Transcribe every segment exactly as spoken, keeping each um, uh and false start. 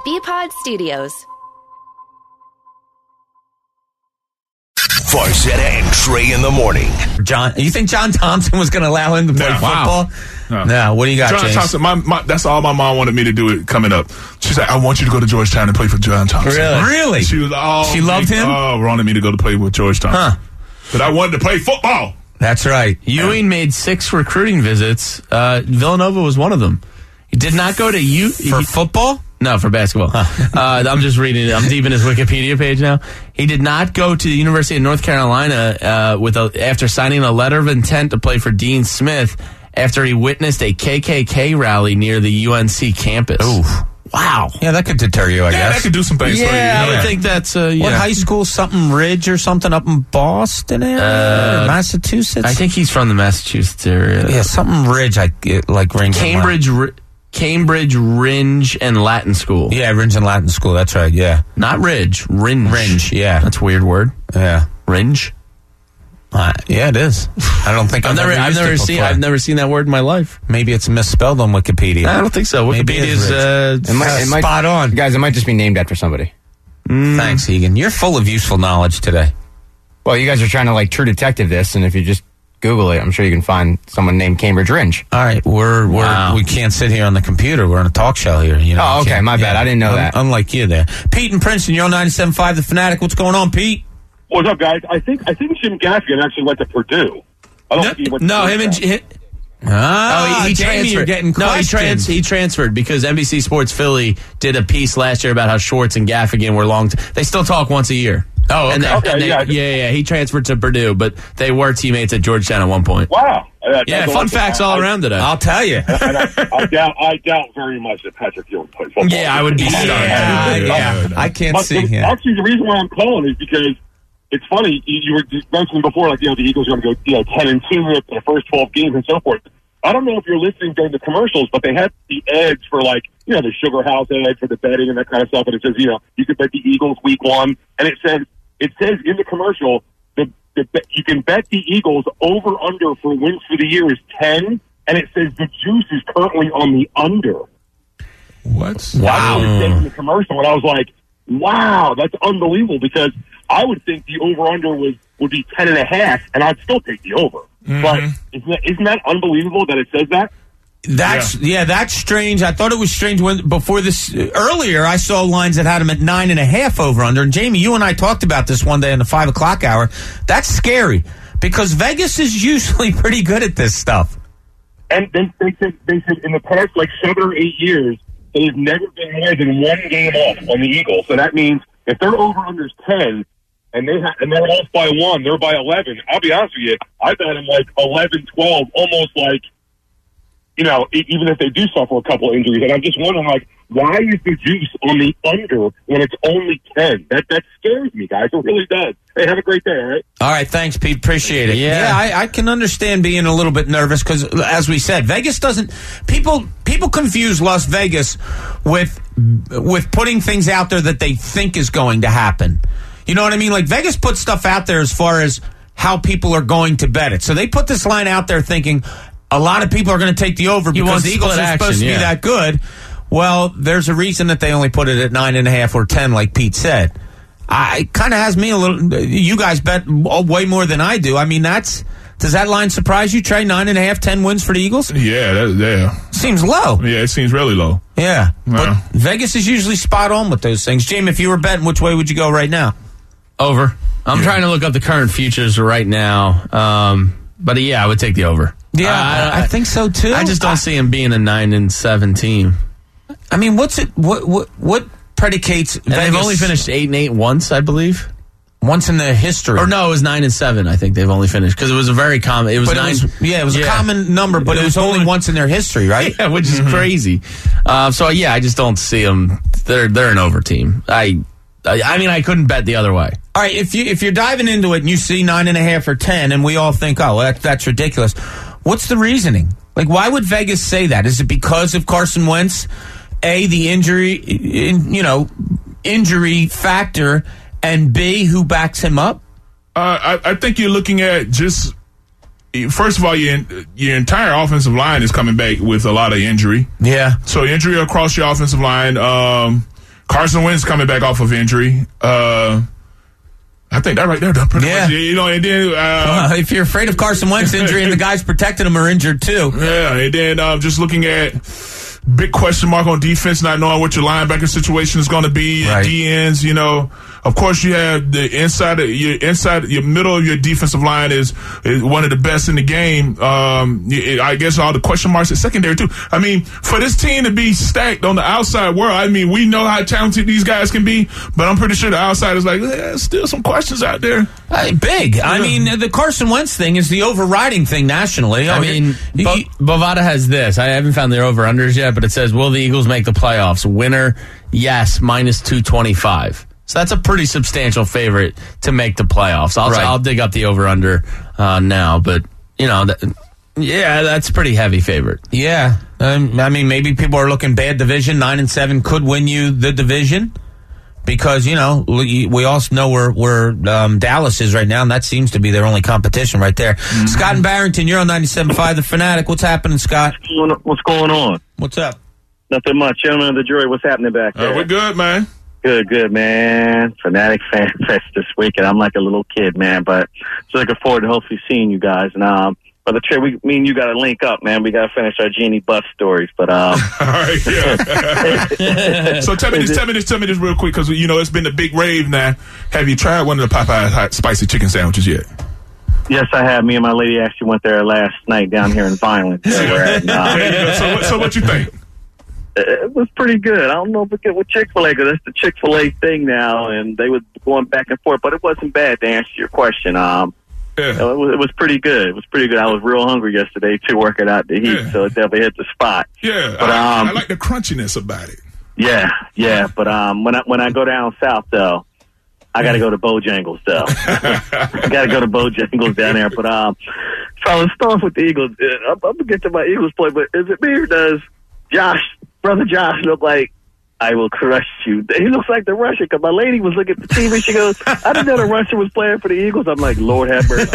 B-Pod Studios. Farzetta and Trey in the morning. John, you think John Thompson was going to allow him to play No. football? No. no. What do you got, John James? Thompson, my, my, that's all my mom wanted me to do it coming up. She's like, I want you to go to Georgetown and play for John Thompson. Really? Really? She was all She loved him? Oh, wanted me to go to play with George Thompson. Huh. But I wanted to play football. That's right. Ewing made six recruiting visits. Uh, Villanova was one of them. He did not go to U For he, football? No, for basketball. Huh. uh, I'm just reading it. I'm deep in his Wikipedia page now. He did not go to the University of North Carolina uh, with a, after signing a letter of intent to play for Dean Smith after he witnessed a K K K rally near the U N C campus. Oof. Wow. Yeah, that could deter you, I Yeah, guess. that could do some things Yeah, for you. I would Yeah. think that's uh, yeah. What high school? Something Ridge or something up in Boston area? Uh, or Massachusetts? I think he's from the Massachusetts area. Yeah, something Ridge, I it, like rings. a bell. Cambridge, R- Cambridge, Ringe, and Latin School. Yeah, Ringe and Latin School. That's right. Yeah, Not Ridge, Ringe. Ringe. Yeah, That's a weird word. yeah, Ringe. uh, yeah. It is. I don't think I've, I've never, ever I've used never it seen, before. I've never seen that word in my life. Maybe it's misspelled on Wikipedia. I don't think so. Maybe Wikipedia it is is uh, It might, it might, Spot on. Guys, it might just be named after somebody. Thanks, Egan. You're full of useful knowledge today. Well, you guys are trying to, like, True Detective this, and if you just Google it, I'm sure you can find someone named Cambridge Ringe. All right, we're we're Wow. we can't sit here on the computer. We're on a talk show here. You know. Oh, We okay, can't- my bad. I didn't know un- that. Unlike you, there, Pete and Princeton. You're on ninety-seven point five, The Fanatic. What's going on, Pete? What's up, guys? I think I think Jim Gaffigan actually went to Purdue. I don't no, think he went to no, him and Georgetown. he, Ah, oh, he, he Jamie, transferred. you're getting no, he, questioned. trans, he transferred because N B C Sports Philly did a piece last year about how Schwartz and Gaffigan were long. T- they still talk once a year. Oh, okay. And they, Okay, and they, yeah. yeah, yeah. He transferred to Purdue, but they were teammates at Georgetown at one point. Wow. Uh, Yeah, that's fun awesome. facts all I- around today. I'll tell you. And I, I doubt I doubt very much that Patrick Ewing plays football. Yeah, I would be stunned. yeah, yeah. I can't But see the- him. Actually, the reason why I'm calling is because it's funny. You, you were just mentioning before, like, you know, the Eagles are going to go, you know, ten and two in the first twelve games and so forth. I don't know if you're listening during the commercials, but they had the edge for, like, you know, the Sugar House edge for the betting and that kind of stuff. And it says, you know, you could bet the Eagles week one, and it says it says in the commercial the, the you can bet the Eagles over under for wins for the year is ten, and it says the juice is currently on the under. What? That's what it said in the commercial, and I was like, wow, that's unbelievable, because I would think the over-under was would be ten and a half, and I'd still take the over. Mm-hmm. But isn't that, isn't that unbelievable that it says that? That's yeah. that's strange. I thought it was strange when before this uh, earlier. I saw lines that had him at nine and a half over under. And Jamie, you and I talked about this one day in the five o'clock hour. That's scary because Vegas is usually pretty good at this stuff. And then they said they said in the past like seven or eight years they've never been more than one game off on the Eagles. So that means if their over-under is ten and they ha- and they're off by one, they're by eleven. I'll be honest with you, I bet them like eleven, twelve, almost like. You know, e- even if they do suffer a couple of injuries, and I'm just wondering, like, why is the juice on the under when it's only ten? That that scares me, guys. It really does. Hey, have a great day, all right? All right, thanks, Pete. Appreciate it. Yeah. I, I can understand being a little bit nervous because, as we said, Vegas doesn't. People people confuse Las Vegas with with putting things out there that they think is going to happen. You know what I mean? Like Vegas puts stuff out there as far as how people are going to bet it. So they put this line out there thinking a lot of people are going to take the over You because want the Eagles are split supposed action, to be yeah. that good. Well, there's a reason that they only put it at nine and a half or ten, like Pete said. I it kind of has me a little. You guys bet way more than I do. I mean, that's does that line surprise you, Trey? Nine and a half, ten wins for the Eagles Yeah, that, yeah. seems low. Yeah, it seems really low. Yeah, but Yeah. Vegas is usually spot on with those things. Jamie, if you were betting, which way would you go right now? Over. I'm Yeah. trying to look up the current futures right now. Um, but yeah, I would take the over. Yeah, Uh, I think so too. I just don't see him being a nine and seven team. I mean, what's it? What what what predicates? And they've only finished eight and eight once, I believe. once in their history. Or no, it was nine and seven. I think they've only finished because it was a very common. It was But nine. it was, yeah, it was a Yeah. common number, but It it was was only only- once in their history, right? Yeah, which is crazy. Uh, so yeah, I just don't see them. They're they're an over team. I, I I mean, I couldn't bet the other way. All right, if you if you're diving into it and you see nine and a half or ten, and we all think, oh, well, that, that's ridiculous. What's the reasoning? Like, why would Vegas say that? Is it because of Carson Wentz? A, the injury, in, you know, injury factor, and B, who backs him up? Uh, I, I think you're looking at just first of all, your your entire offensive line is coming back with a lot of injury. Yeah. So injury across your offensive line. Um, Carson Wentz coming back off of injury. Uh, I think that right there done pretty Yeah. much. You know, and then uh, Uh, if you're afraid of Carson Wentz injury and the guys protecting him are injured too. yeah, and then um, just looking at big question mark on defense, not knowing what your linebacker situation is going to be, Right. D Ns. You know, of course you have the inside of your inside your middle of your defensive line is, is one of the best in the game. Um, it, I guess all the question marks at secondary too. I mean, for this team to be stacked on the outside world, I mean, we know how talented these guys can be, but I'm pretty sure the outside is like, eh, still some questions out there. Uh, big. I mean, the Carson Wentz thing is the overriding thing nationally. I Oh, mean, he- Bo- Bovada has this. I haven't found their over-unders yet, but it says, will the Eagles make the playoffs? Winner, yes, minus two twenty-five. So that's a pretty substantial favorite to make the playoffs. I'll, Right. I'll dig up the over-under uh, now, but, you know, that, yeah, that's a pretty heavy favorite. yeah. Um, I mean, maybe people are looking bad division. Nine and seven could win you the division. Because, you know, we we also know where, where um, Dallas is right now, and that seems to be their only competition right there. Mm-hmm. Scott and Barrington, you're on ninety-seven point five, The Fanatic. What's happening, Scott? What's going on? What's up? Nothing much. Gentlemen of the jury, what's happening back there? Uh, we're good, man. Good, good, man. Fanatic Fan Fest this week, and I'm like a little kid, man, but so looking forward to hopefully seeing you guys. And, um, Brother Trey, we, me and you got to link up, man. We got to finish our Genie Buff stories, but, um. All right, yeah. So tell me this, tell me this, tell me this real quick, because, you know, it's been a big rave now. Have you tried one of the Popeye hot spicy chicken sandwiches yet? Yes, I have. Me and my lady actually went there last night down here in Vineland. Where we're at, and, uh, There you go. So, what- so what you think? it was pretty good. I don't know if we get with Chick-fil-A, because that's the Chick-fil-A thing now, and they were going back and forth, but it wasn't bad to answer your question. Um, Yeah. It was, it was pretty good. It was pretty good. I was real hungry yesterday too, working out the heat, Yeah. so it definitely hit the spot. Yeah, But, I, um, I like the crunchiness about it. Yeah, yeah. But um, when I when I go down south though, I got to go to Bojangles though. I got to go to Bojangles down there. But um, so I was starting with the Eagles. I'm, I'm gonna get to my Eagles play, but is it me or does Josh, brother Josh, look like I will crush you? He looks like the Russian, because my lady was looking at the T V. She goes, I didn't know the Russian was playing for the Eagles. I'm like, Lord have mercy.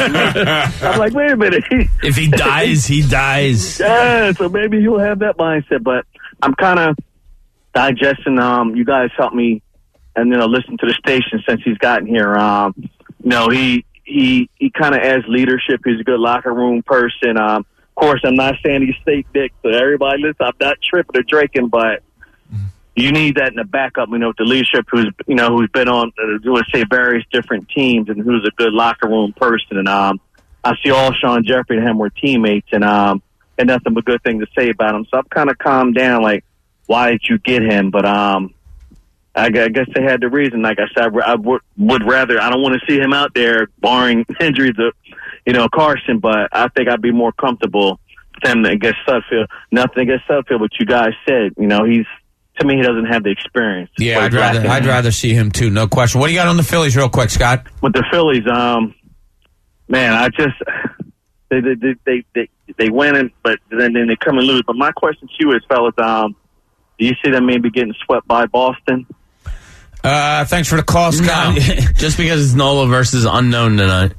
I'm like, wait a minute. If he dies, he dies. Yeah, so maybe you'll have that mindset. But I'm kind of digesting. Um, you guys help me, and you know, listen to the station since he's gotten here. Um, you know, he he he kind of adds leadership. He's a good locker room person. Um, of course, I'm not saying he's fake dick. So everybody, listen, I'm not tripping or drinking, but you need that in the backup, you know, with the leadership who's, you know, who's been on, uh, let's say, various different teams and who's a good locker room person. And um, I see all Sean Jeffrey and him were teammates, and um, and nothing but good thing to say about him. So I'm kind of calmed down, like, why did you get him? But um, I, gu- I guess they had the reason. Like I said, I, I would, would rather, I don't want to see him out there, barring injuries of, you know, Carson, but I think I'd be more comfortable with him against Sudfeld. Nothing against Sudfeld, but you guys said, you know, he's, to me, he doesn't have the experience. Yeah, What I'd he's rather lacking. I'd rather see him too, no question. What do you got on the Phillies, real quick, Scott? With the Phillies, um, man, I just they they they they, they, they win it, but then then they come and lose. But my question to you is, fellas, um, do you see them maybe getting swept by Boston? Uh, thanks for the call, Scott. No. Just because it's Nola versus unknown tonight.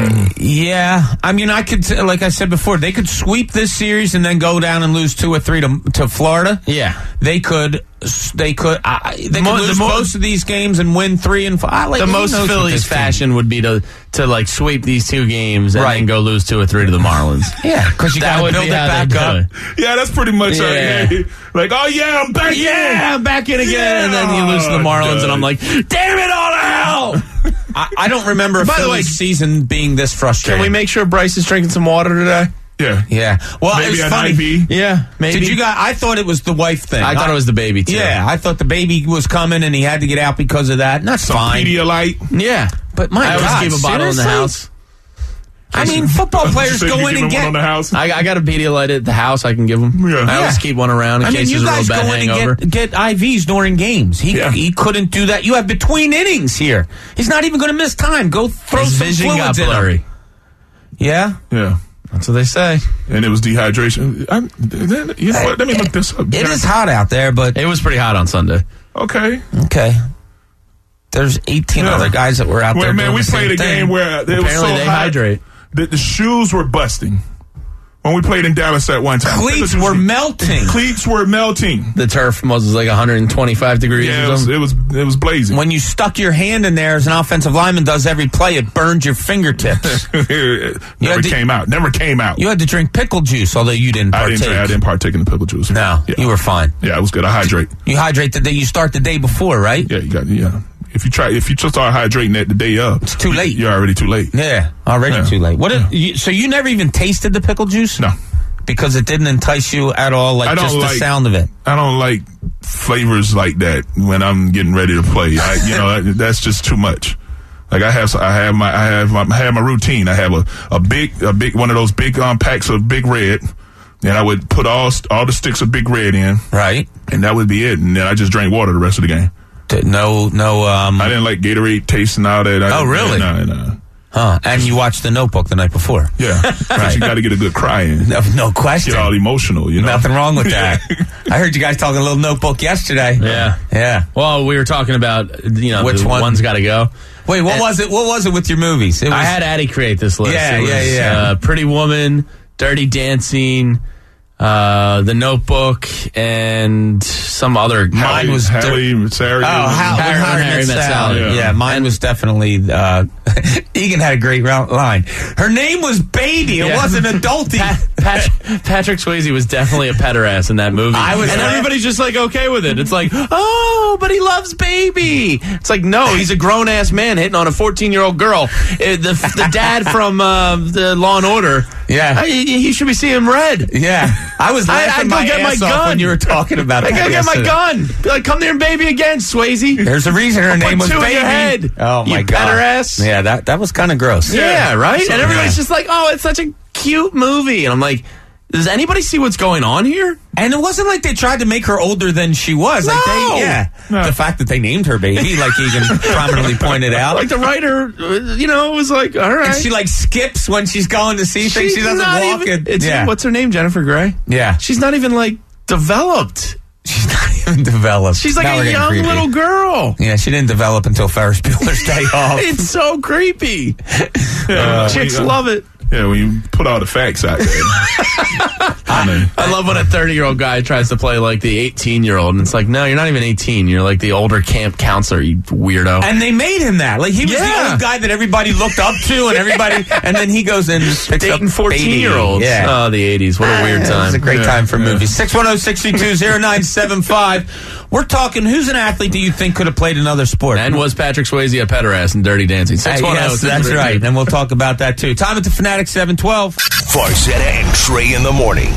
Yeah, I mean, I could, like I said before, they could sweep this series and then go down and lose two or three to to Florida. Yeah. They could, they could, uh, they could Mo- the lose mo- most of these games and win three and five. I like, The who most knows with Phillies this team? fashion would be to to like sweep these two games and Right. then go lose two or three to the Marlins. Yeah, because you That got to would build be it how back they up. do it. Yeah, that's pretty much uh, Yeah. yeah. Like, oh yeah, I'm back. Yeah, I'm back in again, and then you lose to the Yeah. Marlins, and I'm Oh, like, damn it all to hell! I, I don't remember a By the Phillies way, season being this frustrating. Can we make sure Bryce is drinking some water today? Yeah. Yeah. Well, Maybe it's an funny. I V. Yeah, maybe. Did you guys? I thought it was the wife thing. I thought it was the baby too. Yeah, I thought the baby was coming, and he had to get out because of that. And that's Some fine. Pedialyte. Yeah, But my I always God, keep a bottle in the seriously? house. I mean, football players So you go give in him and one get. on the house. I, I got a Pedialyte at the house. I can give him. Yeah. I always Yeah. keep one around in I mean, case you there's a real guys bad go in hangover. and get, get I Vs during games. He Yeah. he couldn't do that. You have between innings here. He's not even going to miss time. Go throw His some vision fluids got in him. blurry. Yeah. Yeah. That's what they say. And it was dehydration. I'm, then, you know what? Let me look this up. It is hot out there, but It was pretty hot on Sunday. Okay. okay. There's eighteen Yeah. other guys that were out Well, there. man, doing we the played same a thing. game where it was Apparently so they hot hydrate. that the shoes were busting. when we played in Dallas at one time. Cleats were melting. Cleats were melting. The turf was like one hundred twenty-five degrees. Yeah, or it was, something. it was it was blazing. When you stuck your hand in there as an offensive lineman does every play, it burned your fingertips. it never to, came out. Never came out. You had to drink pickle juice, although you didn't I partake. didn't, I didn't partake in the pickle juice. No, yeah. you were fine. Yeah, it was good. I hydrate. You hydrate the day you start the day before, right? Yeah, you got yeah. If you try, if you just start hydrating that the day of, it's too late. You're already too late. Yeah, already yeah. too late. What? Yeah. If, you, so you never even tasted the pickle juice? No, because it didn't entice you at all. Like I don't just like, the sound of it. I don't like flavors like that when I'm getting ready to play. I, you know, that, that's just too much. Like I have, I have my, I have my, I have my routine. I have a, a big, a big one of those big um, packs of Big Red, and I would put all all the sticks of Big Red in, right, and that would be it. And then I just drank water the rest of the game. No, no. Um, I didn't like Gatorade taste and all that. I oh, really? No, no. Huh? And you watched The Notebook the night before. Yeah, right. You got to get a good cry in. No, no question. Get all emotional. You know, nothing wrong with that. I heard you guys talking a little Notebook yesterday. Yeah, yeah. Well, we were talking about you know which one? one's got to go. Wait, what and was it? What was it with your movies? It was, I had Addie create this list. Yeah, it was, yeah, yeah. Uh, Pretty Woman, Dirty Dancing, uh, The Notebook, and some other. Mine was Hallie, dir- Sarah. Oh, How, Harry, Harry, Harry Met Met Sally. Sally. Yeah. yeah, mine was definitely. Uh, Egan had a great round line. Her name was Baby. It Yeah. wasn't Adulty. Pat, Pat, Patrick Swayze was definitely a pederast in that movie. I was, and everybody's just like okay with it. It's like, oh, but he loves Baby. It's like, no, he's a grown ass man hitting on a fourteen year old girl. Uh, the the dad from uh, the Law and Order. Yeah, I, he should be seeing red. Yeah, I was laughing I, I my go get ass my off gun when you were talking about. I that gotta yesterday. get my gun. Be like, come there and baby again, Swayze. There's a reason her I'll name put was two Baby. in your head. Oh my you god, pederast. Yeah, that that was kind of gross. Yeah, yeah right. So, and everybody's yeah. just like, oh, it's such a cute movie, and I'm like, does anybody see what's going on here? And it wasn't like they tried to make her older than she was. No. Like they, yeah, No. the fact that they named her Baby, like Egan prominently pointed out. Like the writer, uh, you know, was like, all right. And she like skips when she's going to see things. She doesn't not walk. even, and, it's, yeah, What's her name? Jennifer Grey? yeah. She's not even like developed. She's not even developed. She's like Now we're a getting young creepy. little girl. Yeah, she didn't develop until Ferris Bueller's Day Off. It's so creepy. Yeah, Chicks when you- love it. Yeah, when you put all the facts out there. I mean, I love when a thirty-year-old guy tries to play like the eighteen-year-old, and it's like, no, you're not even eighteen. You're like the older camp counselor, you weirdo. And they made him that. Like he was Yeah. the old guy that everybody looked up to, and everybody. And then he goes and picks Dating up fourteen-year-olds. Yeah. Oh, the eighties. What a weird It was time. a great Yeah, time for yeah. movies. six one zero, six two two, zero nine seven five. We're talking, who's an athlete that you think could have played another sport? And was Patrick Swayze a pederast in Dirty Dancing? Uh, six one zero, yes, that's right. And we'll talk about that too. Time at the Fanatic seven twelve. Farzetta and Trey in the morning.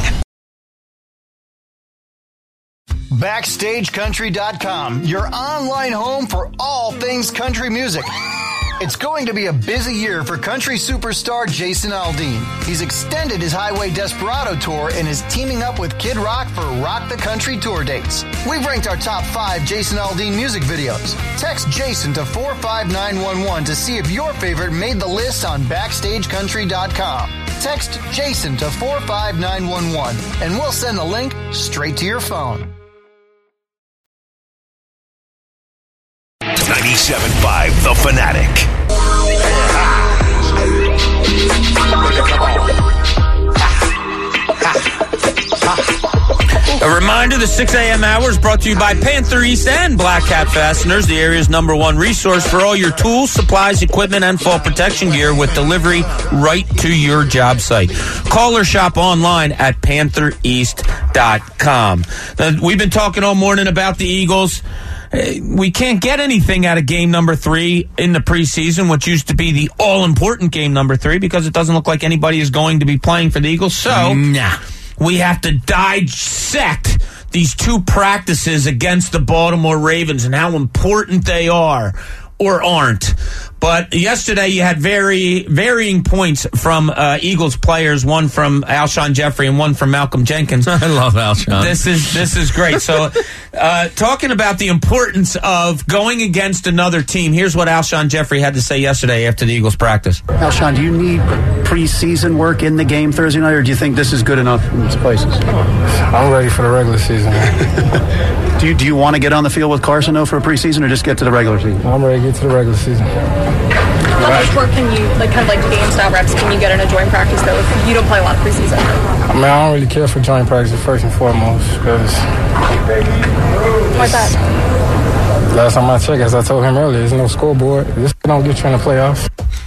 Backstage Country dot com, your online home for all things country music. It's going to be a busy year for country superstar Jason Aldean. He's extended his Highway Desperado tour and is teaming up with Kid Rock for Rock the Country tour dates. We've ranked our top five Jason Aldean music videos. Text Jason to four five nine one one to see if your favorite made the list on Backstage Country dot com. Text Jason to four five nine one one and we'll send the link straight to your phone. ninety-seven point five The Fanatic. A reminder, the six a.m. hour is brought to you by Panther East and Black Cat Fasteners, the area's number one resource for all your tools, supplies, equipment, and fall protection gear with delivery right to your job site. Call or shop online at panther east dot com. Now, we've been talking all morning about the Eagles. We can't get anything out of game number three in the preseason, which used to be the all-important game number three, because it doesn't look like anybody is going to be playing for the Eagles. So, Nah. we have to dissect these two practices against the Baltimore Ravens and how important they are or aren't. But yesterday you had very varying points from uh, Eagles players, one from Alshon Jeffrey and one from Malcolm Jenkins. I love Alshon. This is this is great. So, uh, talking about the importance of going against another team, here's what Alshon Jeffrey had to say yesterday after the Eagles practice. Alshon, do you need preseason work in the game Thursday night, or do you think this is good enough in these places? I'm ready for the regular season. do you do you want to get on the field with Carson though for a preseason, or just get to the regular season? I'm ready to get to the regular season. How much work can you, like, kind of like game style reps, can you get in a joint practice though if you don't play a lot of preseason? I mean, I don't really care for joint practice first and foremost because. Why's that? Last time I checked, as I told him earlier, there's no scoreboard. This don't get you in the playoffs.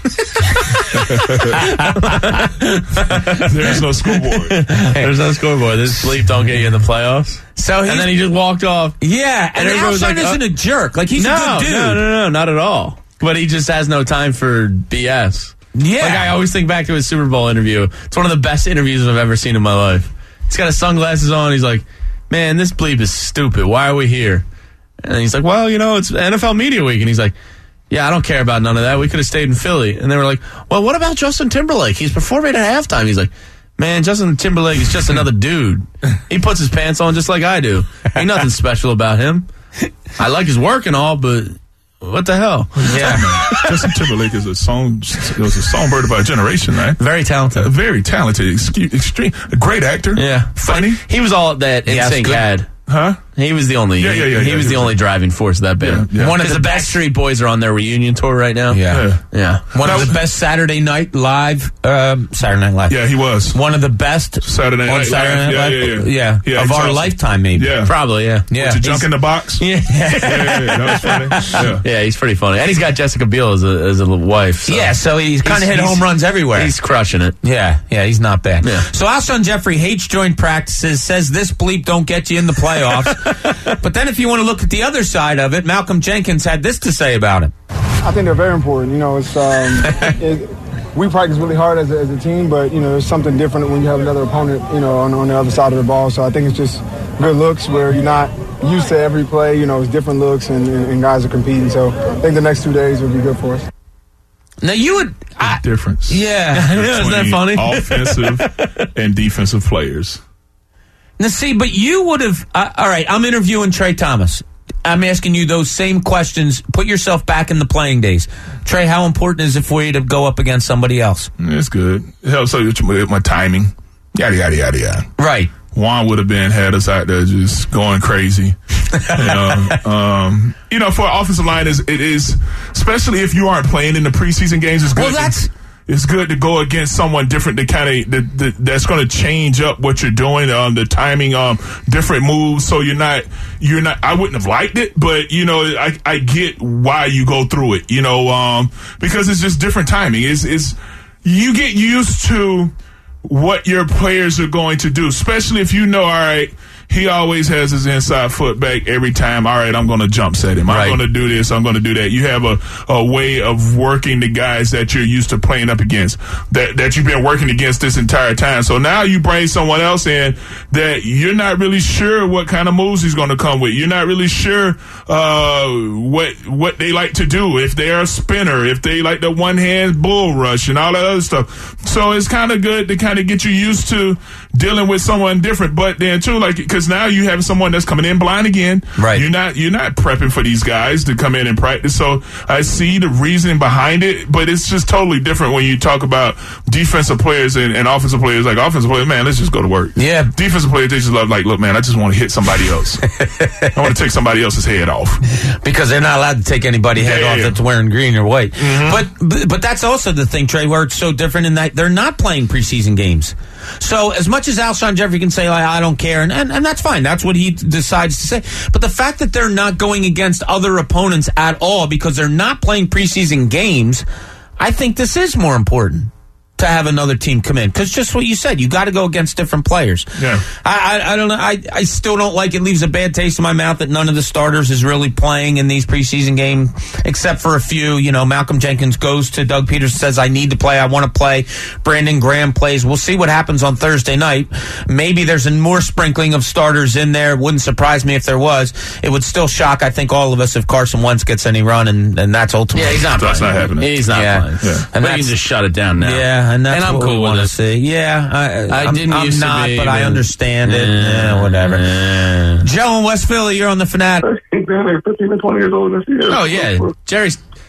There's no scoreboard. There's no scoreboard. This sleep don't get you in the playoffs. So and then he just walked off. Yeah, and, and everyone was like, isn't uh, a jerk. Like, he's no, a good dude. No, no, no, not at all. But he just has no time for B S. Yeah. Like, I always think back to his Super Bowl interview. It's one of the best interviews I've ever seen in my life. He's got his sunglasses on. He's like, man, this bleep is stupid. Why are we here? And he's like, well, you know, it's N F L Media Week. And he's like, yeah, I don't care about none of that. We could have stayed in Philly. And they were like, well, what about Justin Timberlake? He's performing at halftime. He's like, man, Justin Timberlake is just another dude. He puts his pants on just like I do. Ain't nothing special about him. I like his work and all, but what the hell? Yeah, man. Justin Timberlake is a song, was a songbird of our generation, right? Very talented. Uh, very talented. Excuse, extreme. A great actor. Yeah. Funny. He was all that N Sync had. Huh? He was the only. Yeah, yeah, yeah. He yeah, was yeah, the yeah. only driving force of that band. Yeah, yeah. One of the Backstreet Boys are on their reunion tour right now. Yeah, Yeah. yeah. One That of was- the best Saturday Night Live. Um, Saturday Night Live. Yeah, he was. One of the best Saturday on Night Saturday Live. Night Yeah, Live. yeah, yeah. yeah, Yeah, of he's our awesome. lifetime, maybe. Yeah. Probably, yeah. Yeah. With your junk He's- in the box. Yeah. yeah, yeah, yeah, that was funny. Yeah. Yeah, he's pretty funny. And he's got Jessica Biel as a, as a wife. So. Yeah, so he's kind of hit he's- home runs everywhere. He's crushing it. Yeah, yeah, he's not bad. Yeah. So Alshon Jeffrey hates joint practices, says this bleep don't get you in the playoffs. But then if you want to look at the other side of it, Malcolm Jenkins had this to say about it. I think they're very important. You know, it's um, it, we practice really hard as a, as a team, but you know, there's something different when you have another opponent, you know, on, on the other side of the ball. So I think it's just good looks where you're not used to every play. You know, it's different looks, and, and, and guys are competing. So I think the next two days will be good for us. Now you would I, Difference. Yeah, Isn't that funny? Offensive and defensive players. Now see, but you would have. Uh, all right, I'm interviewing Trey Thomas. I'm asking you those same questions. Put yourself back in the playing days. Trey, how important is it for you to go up against somebody else? It's good. It helps with my timing. Yada, yada, yada, yada. Right. Juan would have been had us out there just going crazy. You know, um, you know, for an offensive line, is it is especially if you aren't playing in the preseason games. It's good. Well, that's. It's good to go against someone different to kind of that, that, that's going to change up what you're doing, um, the timing, um, different moves. So you're not, you're not. I wouldn't have liked it, but you know, I, I get why you go through it. You know, um, because it's just different timing. It's, it's you get used to what your players are going to do, especially if you know, all right, he always has his inside foot back every time. All right, I'm going to jump set him. I'm Right. going to do this. I'm going to do that. You have a, a way of working the guys that you're used to playing up against, that, that you've been working against this entire time. So now you bring someone else in that you're not really sure what kind of moves he's going to come with. You're not really sure uh, what what they like to do, if they're a spinner, if they like the one-hand bull rush and all that other stuff. So it's kind of good to kind of get you used to dealing with someone different. But then, too, like, because now you have someone that's coming in blind again. Right. You're not you're not prepping for these guys to come in and practice. So I see the reason behind it, but it's just totally different when you talk about defensive players and, and offensive players. Like offensive players, man, let's just go to work. Yeah. Defensive players, they just love, like, look, man, I just want to hit somebody else. I want to take somebody else's head off. Because they're not allowed to take anybody head Yeah, off yeah. that's wearing green or white. Mm-hmm. But, but but that's also the thing, Trey, where it's so different in that they're not playing preseason games. So as much as Alshon Jeffrey can say, like, I don't care, and, and, and that's fine. That's what he decides to say. But the fact that they're not going against other opponents at all because they're not playing preseason games, I think this is more important to have another team come in. Because just what you said, you got to go against different players. Yeah. I, I, I don't know. I, I still don't like it. Leaves a bad taste in my mouth that none of the starters is really playing in these preseason games, except for a few. You know, Malcolm Jenkins goes to Doug Peterson, says, I need to play. I want to play. Brandon Graham plays. We'll see what happens on Thursday night. Maybe there's a more sprinkling of starters in there. Wouldn't surprise me if there was. It would still shock, I think, all of us if Carson Wentz gets any run, and, and that's ultimately. Yeah, he's not That's playing. not happening. He's not Yeah. playing. Yeah. And And but you that's- can just shut it down now. Yeah, and that's And I'm what cool we with want to it. see. Yeah, I, I I'm, didn't I'm used to not, be, but I man. understand it. Yeah, whatever. Joe in West Philly, you're on the Fanatic. He's been there fifteen to twenty years old this year. Oh, yeah. Jerry's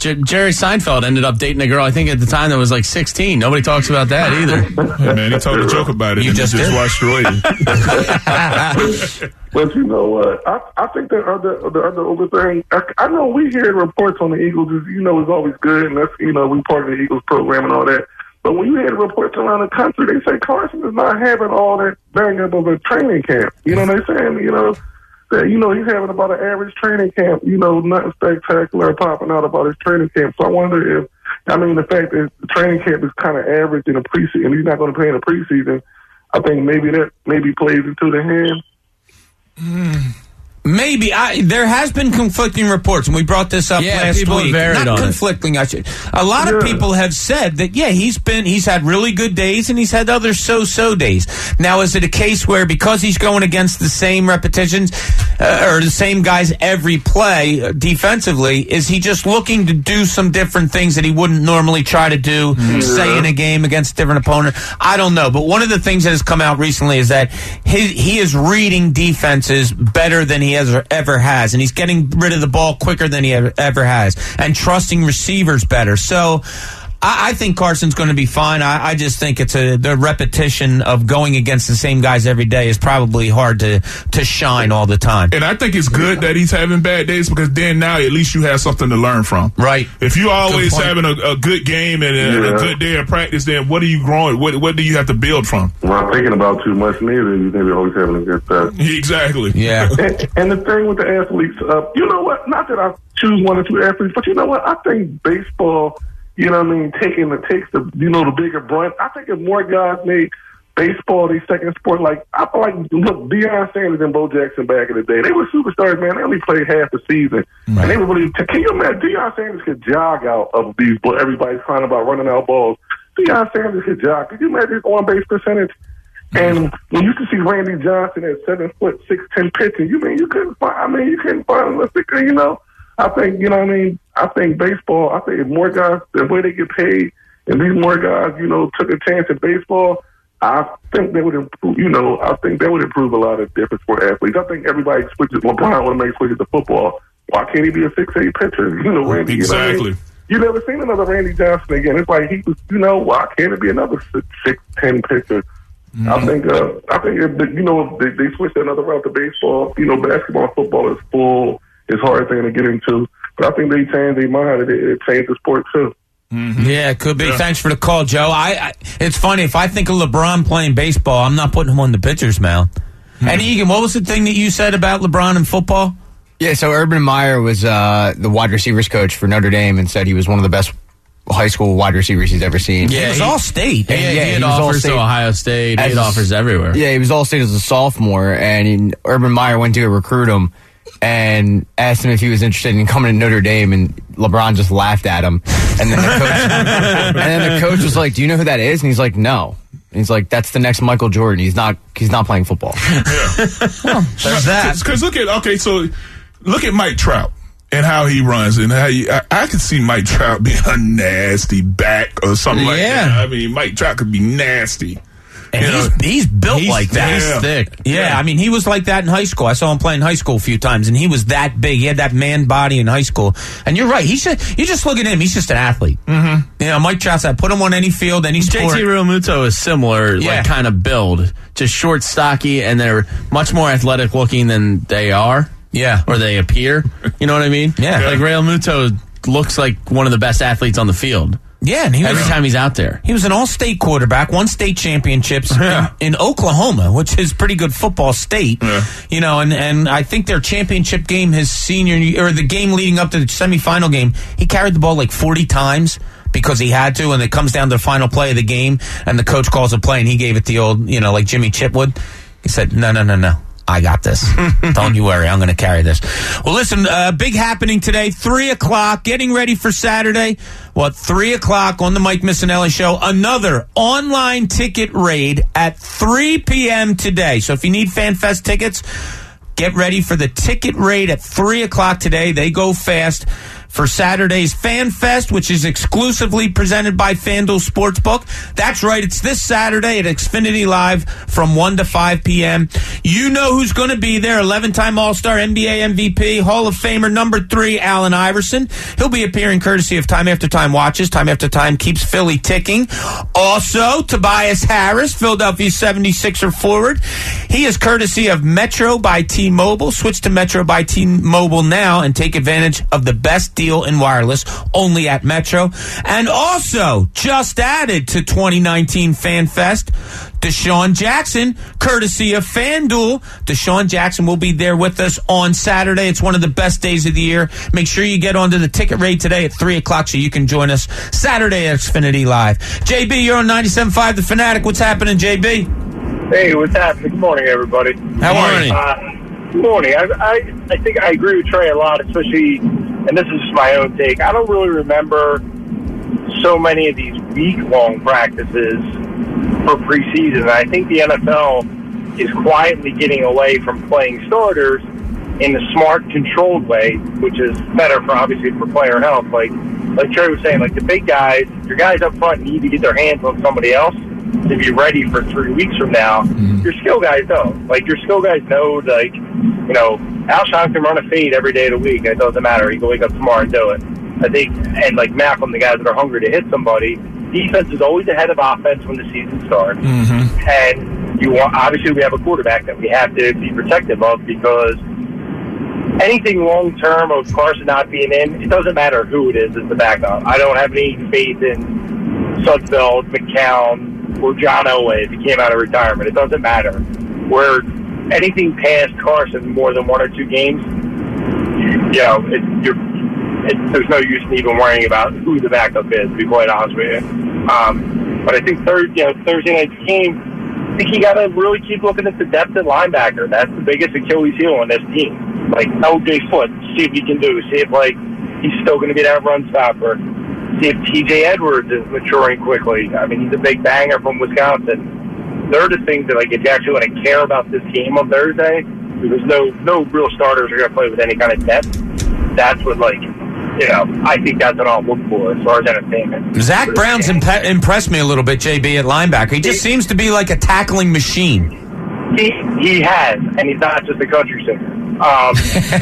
J- Jerry Seinfeld ended up dating a girl, I think at the time, that was like sixteen. Nobody talks about that either. Hey, man, he told a joke about it. You and just, just did. watched the way. But you know what? I, I think the other the other other thing. I, I know we hear reports on the Eagles. Is, you know, is always good, and that's you know we part of the Eagles program and all that. But when you hear reports around the country, they say Carson is not having all that bang up of a training camp. You know what they're saying? You know that you know he's having about an average training camp. You know, nothing spectacular popping out about his training camp. So I wonder if I mean the fact that the training camp is kind of average in the preseason, and he's not going to play in the preseason. I think maybe that maybe plays into the hand. Mm. Maybe I. There has been conflicting reports, and we brought this up yeah, last people week. Varied Not on conflicting. I should. A lot yeah. of people have said that. Yeah, he's been. He's had really good days, and he's had other so-so days. Now, is it a case where because he's going against the same repetitions uh, or the same guys every play uh, defensively, is he just looking to do some different things that he wouldn't normally try to do, yeah. say in a game against a different opponent? I don't know. But one of the things that has come out recently is that his, he is reading defenses better than he has ever had. Has, and he's getting rid of the ball quicker than he ever, ever has, and trusting receivers better. So I, I think Carson's going to be fine. I, I just think it's a the repetition of going against the same guys every day is probably hard to to shine all the time. And I think it's good that he's having bad days because then now at least you have something to learn from. Right. If you always having a, a good game and a, yeah. a good day of practice, then what are you growing? What what do you have to build from? Well, I'm thinking about too much neither. You think we're always having a good time. Exactly. Yeah. and, and the thing with the athletes, uh, you know what? Not that I choose one or two athletes, but you know what? I think baseball, you know what I mean, taking the takes the you know the bigger brunt. I think if more guys made baseball the second sport, like I feel like look, Deion Sanders and Bo Jackson back in the day, they were superstars, man. They only played half the season, right. and they were really. Can you imagine? Deion Sanders could jog out of these. Everybody's crying about running out balls. Deion Sanders could jog. Could you imagine his on base percentage? And when you could see Randy Johnson at seven foot six ten pitching, you mean you couldn't find? I mean you couldn't find a sticker, you know. I think, you know what I mean, I think baseball, I think if more guys, the way they get paid, and these more guys, you know, took a chance at baseball, I think they would improve, you know, I think that would improve a lot of different sport athletes. I think everybody switches, LeBron want to make switches to football. Why can't he be a six eight pitcher? You know, Randy, exactly. You know what I mean? You never seen another Randy Johnson again. It's like he was, you know, why can't it be another six ten pitcher? Mm-hmm. I think, uh, I think if the, you know, if they, they switch to another route to baseball. You know, basketball and football is full. It's a hard thing to get into. But I think they changed their mind. It, it changed the sport, too. Mm-hmm. Yeah, it could be. Yeah. Thanks for the call, Joe. I, I It's funny. If I think of LeBron playing baseball, I'm not putting him on the pitcher's mound. Mm-hmm. And, Egan, what was the thing that you said about LeBron and football? Yeah, so Urban Meyer was uh, the wide receivers coach for Notre Dame and said he was one of the best high school wide receivers he's ever seen. Yeah, he was all state. Yeah, yeah, he had he was offers all-state. to Ohio State. He had offers everywhere. Yeah, he was all state as a sophomore, and he, Urban Meyer went to recruit him and asked him if he was interested in coming to Notre Dame, and LeBron just laughed at him. And then the coach, and then the coach was like, "Do you know who that is?" And he's like, "No." And he's like, "That's the next Michael Jordan. He's not. He's not playing football." Yeah. Well, there's that. Because look at okay, so look at Mike Trout and how he runs, and how he, I, I could see Mike Trout being a nasty back or something like Yeah. that. I mean, Mike Trout could be nasty. And You he's, know, he's built he's- like that. he's thick. Yeah, Yeah. I mean, he was like that in high school. I saw him play in high school a few times, and he was that big. He had that man body in high school. And you're right. He's just, you just look at him. He's just an athlete. Mm-hmm. You know, Mike Trout said, put him on any field, any J sport. T Realmuto is similar, Yeah. like kind of build, just short, stocky, and they're much more athletic looking than they are. Yeah. Or they appear. You know what I mean? Yeah. Like Realmuto looks like one of the best athletes on the field. Yeah, and he Every was, time he's out there. he was an all-state quarterback, won state championships Yeah. in, in Oklahoma, which is pretty good football state. Yeah. You know, and, and I think their championship game, his senior year, or the game leading up to the semifinal game, he carried the ball like forty times because he had to, and it comes down to the final play of the game, and the coach calls a play, and he gave it the old, you know, like Jimmy Chitwood. He said, no, no, no, no. I got this. Don't you worry. I'm going to carry this. Well, listen, uh, big happening today. Three o'clock, getting ready for Saturday. What, three o'clock on the Mike Missanelli Show. Another online ticket raid at three p.m. today. So if you need FanFest tickets, get ready for the ticket raid at three o'clock today. They go fast. for Saturday's Fan Fest, which is exclusively presented by FanDuel Sportsbook. That's right, it's this Saturday at Xfinity Live from one to five p.m. You know who's going to be there. eleven-time All-Star, N B A M V P, Hall of Famer number three, Allen Iverson. He'll be appearing courtesy of Time After Time Watches. Time After Time keeps Philly ticking. Also, Tobias Harris, Philadelphia seventy-sixer forward. He is courtesy of Metro by T-Mobile. Switch to Metro by T-Mobile now and take advantage of the best deal in wireless only at Metro. And also, just added to twenty nineteen Fan Fest, Deshaun Jackson, courtesy of FanDuel. Deshaun Jackson will be there with us on Saturday. It's one of the best days of the year. Make sure you get onto the ticket rate today at three o'clock so you can join us Saturday at Xfinity Live. J B, you're on ninety-seven point five The Fanatic. What's happening, J B? Hey, what's happening? Good morning, everybody. How are you? Uh, good morning. I, I, I think I agree with Trey a lot, especially, and this is just my own take, I don't really remember so many of these week-long practices for preseason. I think the N F L is quietly getting away from playing starters in a smart, controlled way, which is better for, obviously, for player health. Like, like Trey was saying, like the big guys, your guys up front need to get their hands on somebody else to be ready for three weeks from now. Mm-hmm. Your skill guys don't. Like, your skill guys know, like, you know, Alshon can run a fade every day of the week. It doesn't matter. He can wake up tomorrow and do it. I think, and like Malcolm, the guys that are hungry to hit somebody, defense is always ahead of offense when the season starts. Mm-hmm. And you want, obviously, we have a quarterback that we have to be protective of because anything long term of Carson not being in, it doesn't matter who it is as the backup. I don't have any faith in Sudfeld, McCown, or John Elway if he came out of retirement. It doesn't matter. Where anything past Carson more than one or two games, you know, it, you're. It, there's no use in even worrying about who the backup is, to be quite honest with you. Um, but I think third, you know, Thursday night's game, I think you got to really keep looking at the depth at linebacker. That's the biggest Achilles heel on this team. Like L J Foote, see what he can do. See if like he's still going to be that run stopper. See if T J Edwards is maturing quickly. I mean, he's a big banger from Wisconsin. They're the things that, like, if you actually want to care about this game on Thursday, because no no real starters are going to play with any kind of depth. That's what, like. You know, I think that's what I'll look for as far as entertainment. Zach Brown's imp- impressed me a little bit, J B, at linebacker. He just he, seems to be like a tackling machine. He he has, and he's not just a country singer. Um,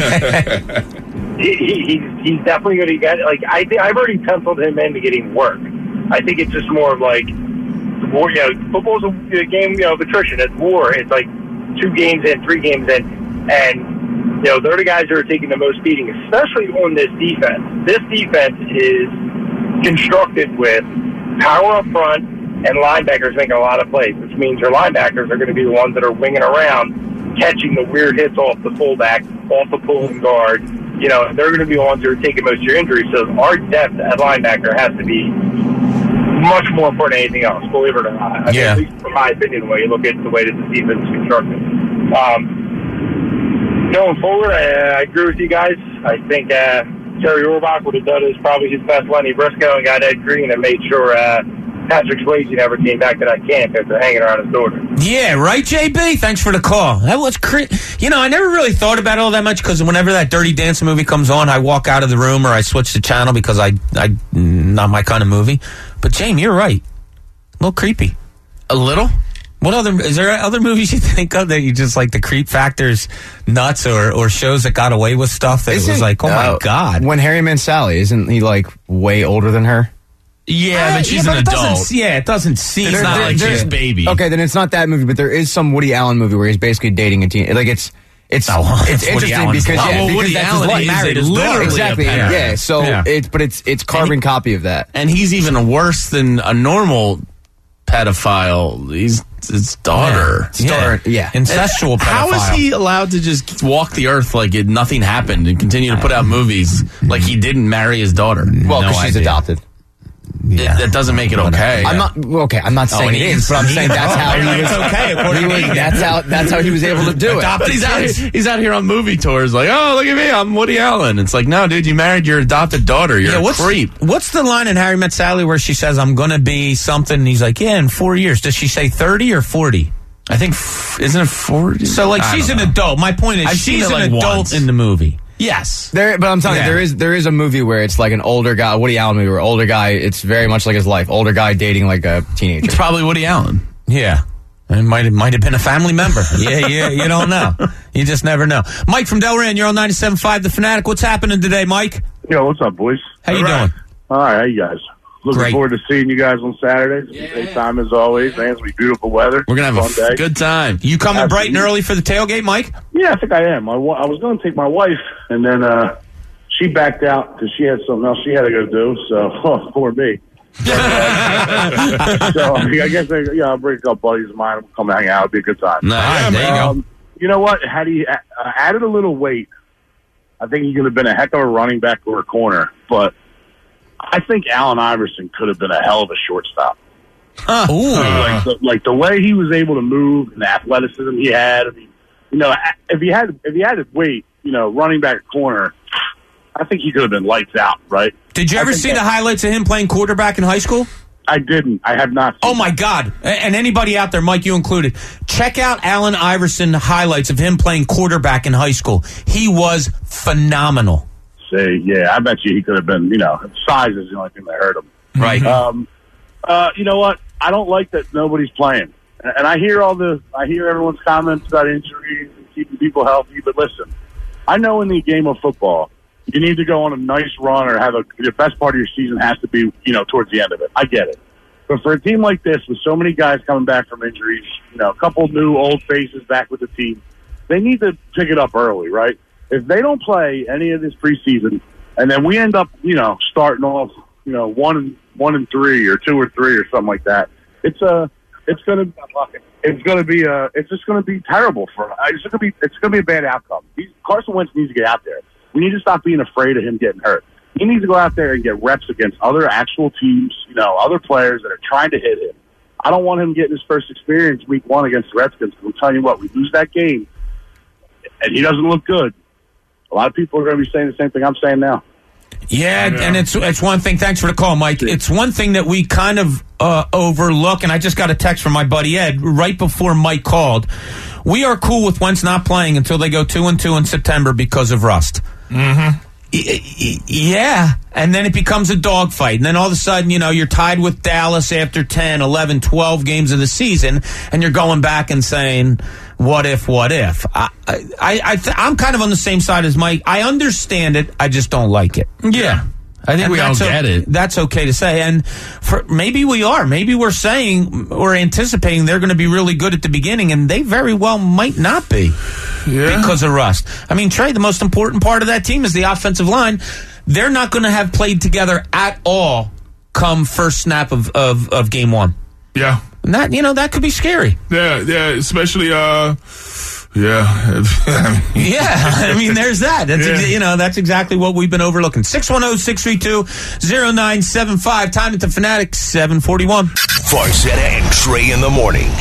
he, he, he's, he's definitely going to get, like, I think I've already penciled him into getting work. I think it's just more of like, war, you know, football's a game, you know, of attrition. It's war. It's like two games in, three games in, and you know, they're the guys that are taking the most beating, especially on this defense. This defense is constructed with power up front and linebackers making a lot of plays, which means your linebackers are going to be the ones that are winging around, catching the weird hits off the fullback, off the pulling guard. You know, they're going to be the ones that are taking most of your injuries. So our depth at linebacker has to be much more important than anything else, believe it or not. I yeah. mean, at least from my opinion, the way you look at the way that the defense is constructed. Um, Going forward, I, I agree with you guys. I think uh, Terry Orbach would have done his probably his best Lenny Briscoe and got Ed Green and made sure uh, Patrick Swayze never came back to that camp after hanging around his daughter. Yeah, right, J B? Thanks for the call. That was cra- You know, I never really thought about it all that much because whenever that Dirty Dancing movie comes on, I walk out of the room or I switch the channel because I, I not my kind of movie. But, Jamie, you're right. A little creepy. A little? What other, is there other movies you think of that you just like the creep factor's nuts or, or shows that got away with stuff that isn't, it was like, oh uh, my God. When Harry Met Sally, isn't he like way older than her? Yeah, but she's yeah, an but it adult. Yeah, it doesn't seem it's not like she's a baby. Okay, then it's not that movie, but there is some Woody Allen movie where he's basically dating a teen. Like it's, it's, oh, it's interesting Allen's because, yeah, well, because Woody that's Allen his is, married is literally exactly, a yeah. yeah. So yeah. it's, but it's, it's carbon he, copy of that. And he's even worse than a normal pedophile. He's his daughter. Yeah, yeah. Incestual pedophile. How is he allowed to just walk the earth like it, nothing happened and continue to put out movies like he didn't marry his daughter? Well, because no she's idea. adopted. Yeah. That doesn't make it okay. I'm not okay. I'm not saying oh, it is, but I'm saying that's how he was. Okay, according to me, that's how that's how he was able to do it. But he's out, he's out here on movie tours, like, oh, look at me, I'm Woody Allen. It's like, no, dude, you married your adopted daughter. You're yeah, a what's, creep. What's the line in Harry Met Sally where she says, "I'm gonna be something"? And he's like, "Yeah, in four years." Does she say thirty or forty? I think f- isn't it forty? So like, I she's an know. adult. My point is, I've she's seen an it, like, adult once. in the movie. Yes. There, but I'm telling Yeah. you, there is there is a movie where it's like an older guy, Woody Allen movie, where older guy, it's very much like his life. Older guy dating like a teenager. It's probably Woody Allen. Yeah. It might have, might have been a family member. Yeah, yeah, you don't know. You just never know. Mike from Delran, you're on ninety-seven point five The Fanatic. What's happening today, Mike? Yo, what's up, boys? How you All right. doing? All right, how you guys? Looking Great. forward to seeing you guys on Saturdays. Yeah. Great time as always, man. It's gonna be beautiful weather. We're going to have Fun a day. good time. You coming bright and Absolutely. early for the tailgate, Mike? Yeah, I think I am. I, wa- I was going to take my wife, and then uh, she backed out because she had something else she had to go do. So, oh, poor me. so I, mean, I guess I, yeah, I'll bring a couple buddies of mine. We'll come hang out. It'll be a good time. Nice. There you go. Um, you know what? Had he uh, added a little weight, I think he could have been a heck of a running back or a corner. But I think Allen Iverson could have been a hell of a shortstop. Huh. Ooh. like, the, like the way he was able to move and the athleticism he had. I mean, you know, if he had if he had his weight, you know, running back corner, I think he could have been lights out, right? Did you I ever think see the that- highlights of him playing quarterback in high school? I didn't. I have not. Oh, my God. A- And anybody out there, Mike, you included, check out Allen Iverson highlights of him playing quarterback in high school. He was phenomenal. Say, yeah, I bet you he could have been, you know, size is the only thing that hurt him. Right. Um, uh, you know what? I don't like that nobody's playing. And and I hear all the, I hear everyone's comments about injuries and keeping people healthy, but listen, I know in the game of football, you need to go on a nice run or have a, the best part of your season has to be, you know, towards the end of it. I get it. But for a team like this, with so many guys coming back from injuries, you know, a couple new old faces back with the team, they need to pick it up early, right? If they don't play any of this preseason, and then we end up, you know, starting off, you know, one and one and three or two or three or something like that, it's a, it's gonna, it's gonna be a, it's just gonna be terrible for. It's gonna be, it's gonna be a bad outcome. He's, Carson Wentz needs to get out there. We need to stop being afraid of him getting hurt. He needs to go out there and get reps against other actual teams, you know, other players that are trying to hit him. I don't want him getting his first experience week one against the Redskins. I'm telling you what, we lose that game, and he doesn't look good. A lot of people are going to be saying the same thing I'm saying now. Yeah, and it's it's one thing. Thanks for the call, Mike. It's one thing that we kind of uh, overlook, and I just got a text from my buddy Ed right before Mike called. We are cool with Wentz not playing until they go two and two in September because of rust. Mm-hmm. Yeah, and then it becomes a dogfight, and then all of a sudden, you know, you're tied with Dallas after ten, eleven, twelve games of the season, and you're going back and saying, what if, what if? I, I, I th- I'm kind of on the same side as Mike. I understand it, I just don't like it. Yeah. I think And we all that's o- get it. That's okay to say, and for, maybe we are. Maybe we're saying or anticipating they're going to be really good at the beginning, and they very well might not be Yeah. because of rust. I mean, Trey, the most important part of that team is the offensive line. They're not going to have played together at all come first snap of, of, of game one. Yeah. And that, you know, that could be scary. Yeah, yeah, especially, uh, yeah. Yeah, I mean, there's that. That's Yeah. ex- you know, that's exactly what we've been overlooking. six one zero, six three two, zero nine seven five. Time at the Fanatic, seven forty-one. Farzetta and Trey in the morning.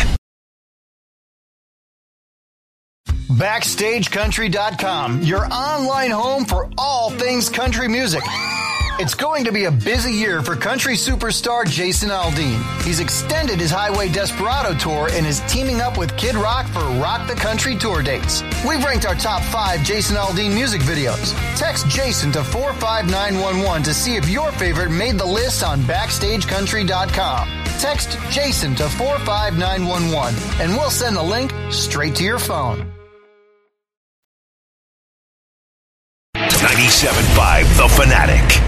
Backstage Country dot com, your online home for all things country music. It's going to be a busy year for country superstar Jason Aldean. He's extended his Highway Desperado tour and is teaming up with Kid Rock for Rock the Country tour dates. We've ranked our top five Jason Aldean music videos. Text Jason to four five nine one one to see if your favorite made the list on Backstage Country dot com. Text Jason to four five nine one one and we'll send the link straight to your phone. ninety-seven point five The Fanatic.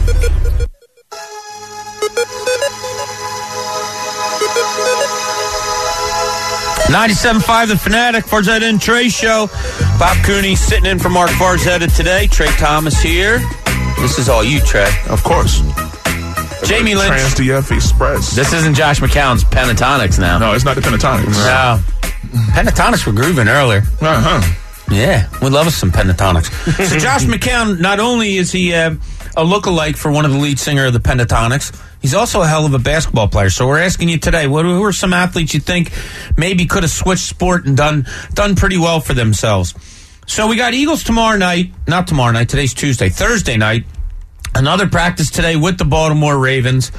ninety-seven point five The Fanatic, Farzetta and Trey Show. Bob Cooney sitting in for Mark Farzetta today. Trey Thomas here. This is all you, Trey. Of course. Jamie Lynch. Trans D F Express. This isn't Josh McCown's Pentatonics now. No, it's not the Pentatonics. No. Pentatonics were grooving earlier. Uh-huh. Yeah, we love us some Pentatonics. So Josh McCown, not only is he uh, a lookalike for one of the lead singer of the Pentatonics, he's also a hell of a basketball player. So we're asking you today, what, who are some athletes you think maybe could have switched sport and done done pretty well for themselves? So we got Eagles tomorrow night, not tomorrow night, today's Tuesday, Thursday night. Another practice today with the Baltimore Ravens.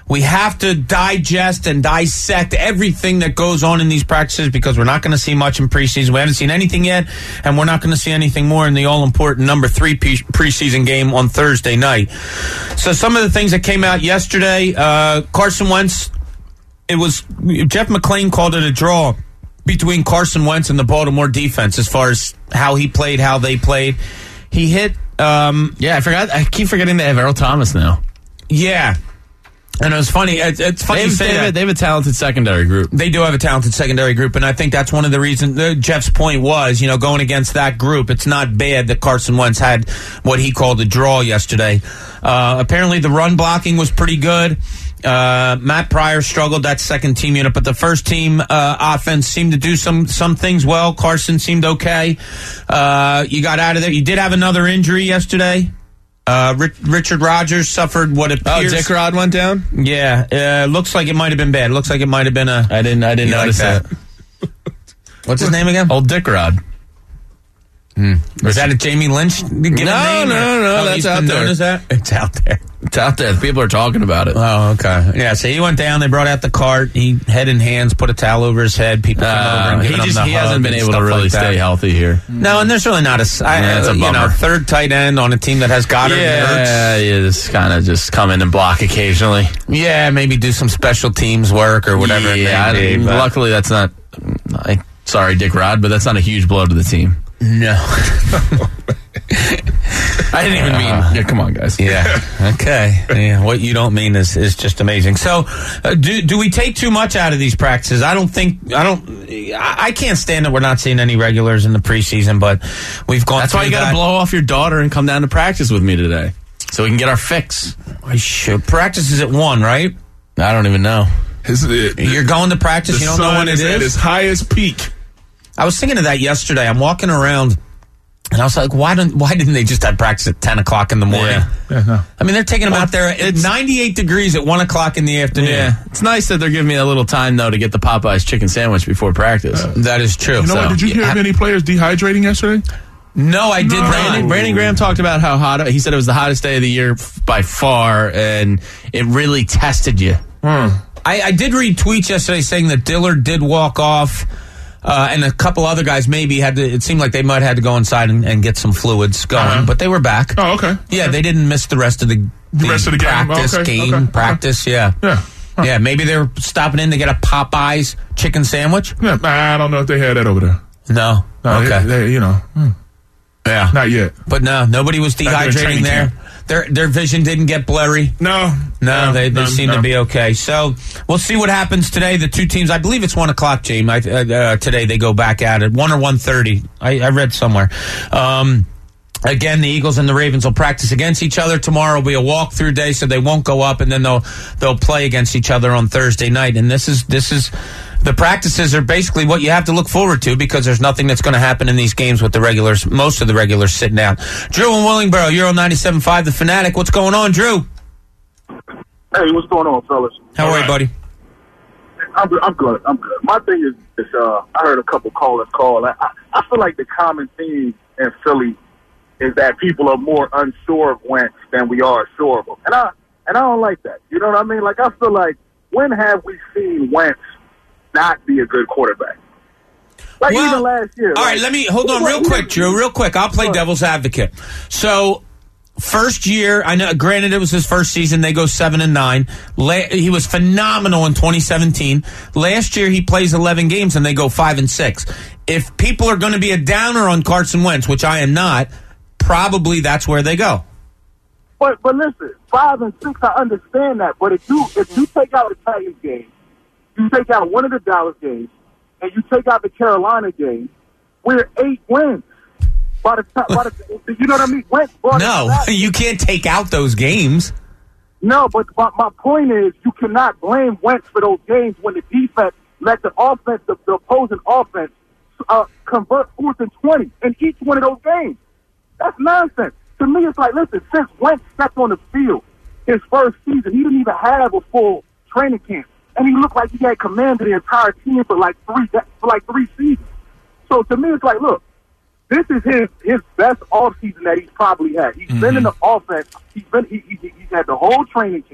We have to digest and dissect everything that goes on in these practices because we're not going to see much in preseason. We haven't seen anything yet, and we're not going to see anything more in the all-important number three pre- preseason game on Thursday night. So some of the things that came out yesterday, uh, Carson Wentz, it was Jeff McClain called it a draw between Carson Wentz and the Baltimore defense as far as how he played, how they played. He hit... Um, yeah, I forgot. I keep forgetting they have Earl Thomas now. Yeah. And it was funny. It's, it's funny they you have, say they, that. have, they have a talented secondary group. They do have a talented secondary group, and I think that's one of the reasons. Uh, Jeff's point was, you know, going against that group, it's not bad that Carson Wentz had what he called a draw yesterday. Uh, apparently, the run blocking was pretty good. Uh, Matt Pryor struggled, that second team unit, but the first team uh, offense seemed to do some some things well. Carson seemed okay. Uh, you got out of there. You did have another injury yesterday. Uh, Rich, Richard Rodgers suffered what appears. Oh, Dick Rod went down? Yeah, uh, looks like it might have been bad. Looks like it might have been a. I didn't. I didn't notice like that. that. What's his name again? Old Dick Rod. Hmm. Was that a Jamie Lynch? No, no, no, no. Oh, that's out there. Known as that? It's out there. It's out there. People are talking about it. Oh, okay. Yeah. So he went down. They brought out the cart. He head in hands, put a towel over his head. People come Uh, over and he give him just the he hug hasn't been and able to stuff really like that. stay healthy here. No, and there's really not a, I, Yeah, it's a you know, bummer. third tight end on a team that has Goddard and Ertz. Yeah, you just kind of just come in and block occasionally. Yeah, maybe do some special teams work or whatever. Yeah, it may I- be, but- luckily that's not. I, sorry, Dick Rod, but that's not a huge blow to the team. No. I didn't even mean. Yeah, come on, guys. Yeah. Okay. Yeah. What you don't mean is, is just amazing. So, uh, do do we take too much out of these practices? I don't think. I don't. I, I can't stand that we're not seeing any regulars in the preseason, but we've gone. That's why you got to blow off your daughter and come down to practice with me today, so we can get our fix. I should. Practice is at one, right? I don't even know. His, uh, You're going to practice. the You don't know sun when it is is. at its highest peak. I was thinking of that yesterday. I'm walking around, and I was like, "Why don't? Why didn't they just have practice at ten o'clock in the morning?" Yeah. Yeah, no. I mean, they're taking them Well, out there at it's- ninety-eight degrees at one o'clock in the afternoon. Yeah, it's nice that they're giving me a little time though to get the Popeyes chicken sandwich before practice. That is true. You know So, what? Did you hear yeah. of any players dehydrating yesterday? No, I did No. not. Brandon, Brandon Graham talked about how hot he said it was the hottest day of the year f- by far, and it really tested you. I, I did read tweets yesterday saying that Dillard did walk off, uh, and a couple other guys maybe had to. It seemed like they might have had to go inside and, and get some fluids going, Uh-huh. but they were back. Oh, okay. Yeah, they didn't miss the rest of the, The rest of the game. practice, Okay, game, okay, okay. practice. Yeah, Yeah. Huh. yeah. Maybe they were stopping in to get a Popeyes chicken sandwich. Yeah, I don't know if they had that over there. No, No, okay, they, they, you know, hmm, yeah, not yet. but no, nobody was Not during dehydrating training there. camp. Their their vision didn't get blurry. No, No, they, they no, seem no. to be okay. So we'll see what happens today. The two teams, I believe it's one o'clock, James. I, uh, uh, today they go back at it, one or one thirty. I, I read somewhere. Um, again, the Eagles and the Ravens will practice against each other. Tomorrow will be a walkthrough day, so they won't go up, and then they'll they'll play against each other on Thursday night. And this is this is. The practices are basically what you have to look forward to because there's nothing that's going to happen in these games with the regulars, most of the regulars sitting out. Drew in Willingboro, Euro ninety-seven point five, The Fanatic. What's going on, Drew? Hey, what's going on, fellas? How are you, buddy? I'm good. I'm good. I'm good. My thing is, is uh, I heard a couple callers call. I, I, I feel like the common theme in Philly is that people are more unsure of Wentz than we are sure of him, and I and I don't like that. You know what I mean? Like I feel like when have we seen Wentz not be a good quarterback? Like Well, even last year. All like, right, let me hold on real quick, Drew. Real quick, I'll play devil's advocate. So, first year, I know. Granted, it was his first season. They go seven and nine. La- he was phenomenal in twenty seventeen. Last year, he plays eleven games and they go five and six. If people are going to be a downer on Carson Wentz, which I am not, probably that's where they go. But but listen, five and six, I understand that. But if you if you take out the Titans game, you take out one of the Dallas games, and you take out the Carolina game, we're eight wins. By the time, by the, you know what I mean? Wentz brought it No, back. you can't take out those games. No, but my, my point is, you cannot blame Wentz for those games when the defense let the offense, the, the opposing offense, uh, convert fourth and twenty in each one of those games. That's nonsense. To me, it's like, listen, since Wentz stepped on the field his first season, he didn't even have a full training camp. And he looked like he had commanded the entire team for like three for like three seasons. So to me, it's like, look, this is his his best offseason that he's probably had. He's Mm-hmm. been in the offense. He's been he, he, he's had the whole training camp.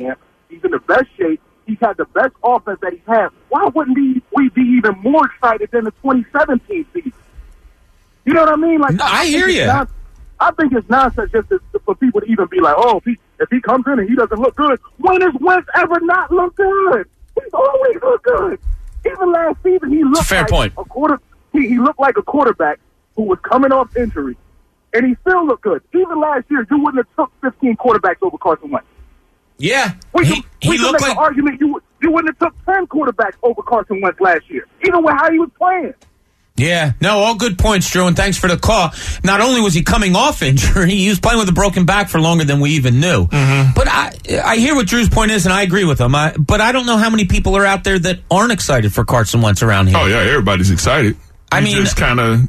He's in the best shape. He's had the best offense that he's had. Why wouldn't we, we be even more excited than the twenty seventeen season? You know what I mean? Like, no, I, I hear you. Non- I think it's nonsense just to, for people to even be like, oh, if he, if he comes in and he doesn't look good, when has Wentz ever not looked good? He's always looked good. Even last season, he looked fair like point. a quarter. He, he looked like a quarterback who was coming off injury, and he still looked good. Even last year, you wouldn't have took fifteen quarterbacks over Carson Wentz. Yeah, we he, could, he we could looked make like an argument you you wouldn't have took ten quarterbacks over Carson Wentz last year, even with how he was playing. Yeah, no, all good points, Drew, and thanks for the call. Not only was he coming off injury, he was playing with a broken back for longer than we even knew. Mm-hmm. But I I hear what Drew's point is, and I agree with him. I, but I don't know how many people are out there that aren't excited for Carson Wentz around here. Oh, yeah, everybody's excited. I you mean, just kind of,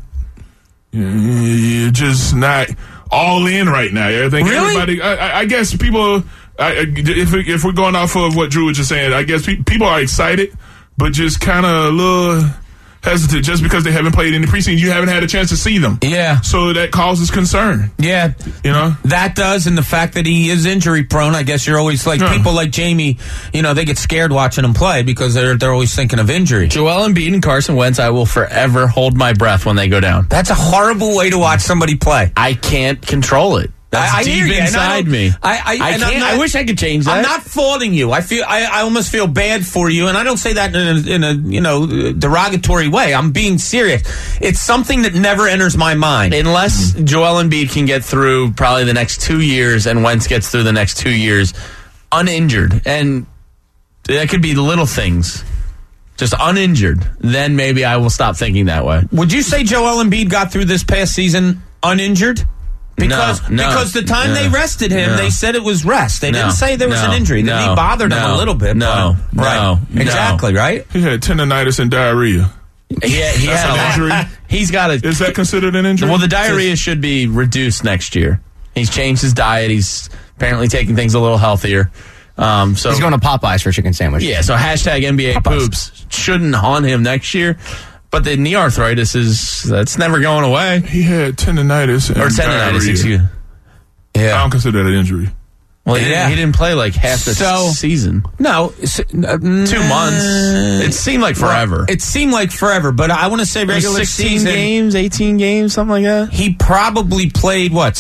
you're just not all in right now. I think really? everybody, I, I guess people, I, if, we, if we're going off of what Drew was just saying, I guess pe- people are excited, but just kind of a little hesitant just because they haven't played in the preseason. You haven't had a chance to see them. Yeah. So that causes concern. Yeah. You know? That does, and the fact that he is injury prone, I guess you're always like, yeah. people like Jamie, you know, they get scared watching him play because they're they're always thinking of injury. Joel Embiid and Carson Wentz, I will forever hold my breath when they go down. That's a horrible way to watch somebody play. I can't control it. That's I, I deep inside me. I, I, I can't. not, I wish I could change that. I'm not faulting you. I feel. I, I almost feel bad for you, and I don't say that in a, in a you know derogatory way. I'm being serious. It's something that never enters my mind unless mm-hmm. Joel Embiid can get through probably the next two years, and Wentz gets through the next two years uninjured, and that could be little things. Just uninjured, then maybe I will stop thinking that way. Would you say Joel Embiid got through this past season uninjured? Because no, no, because the time no, they rested him, no. they said it was rest. They no, didn't say there was no, an injury. No, he bothered no, him a little bit. No, but, right. no, exactly, right? He had tendonitis and diarrhea. Yeah, he That's had an injury. He's got a. Is that considered an injury? Well, the diarrhea should be reduced next year. He's changed his diet. He's apparently taking things a little healthier. Um, so he's going to Popeyes for chicken sandwich. Yeah, so hashtag N B A Popeyes. poops shouldn't haunt him next year. But the knee arthritis is that's never going away. He had tendonitis and or tendonitis. diarrhea. Excuse. Yeah, I don't consider that an injury. Well, he, yeah. didn't, he didn't play like half the so, season. No, uh, two months. It seemed like forever. It seemed like forever, but I want to say regular sixteen season games, eighteen games, something like that. He probably played what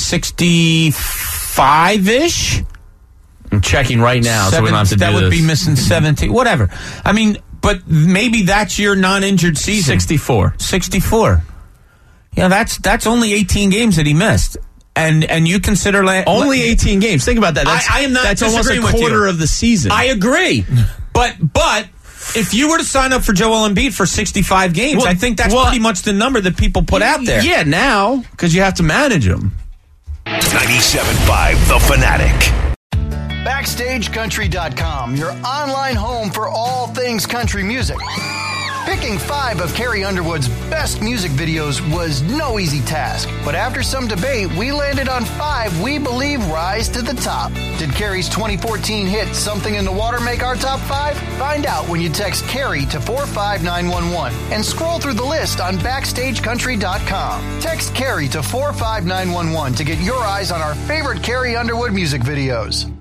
sixty-five ish. I'm checking right now, Seven, so we don't have to do that this. That would be missing seventeen. Whatever. I mean, but maybe that's your non-injured season. sixty-four. sixty-four. Yeah, that's that's only eighteen games that he missed. And and you consider la- only eighteen games. Think about that. That's, I, I am not. That's almost a quarter of the season. I agree, but but if you were to sign up for Joel Embiid for sixty-five games, well, I think that's well, pretty much the number that people put out there. Yeah, now because you have to manage them. ninety-seven point five The Fanatic. Backstage Country dot com, your online home for all things country music. Picking five of Carrie Underwood's best music videos was no easy task, but after some debate, we landed on five we believe rise to the top. Did Carrie's twenty fourteen hit Something in the Water make our top five? Find out when you text Carrie to four five nine one one and scroll through the list on Backstage Country dot com. Text Carrie to four five nine one one to get your eyes on our favorite Carrie Underwood music videos.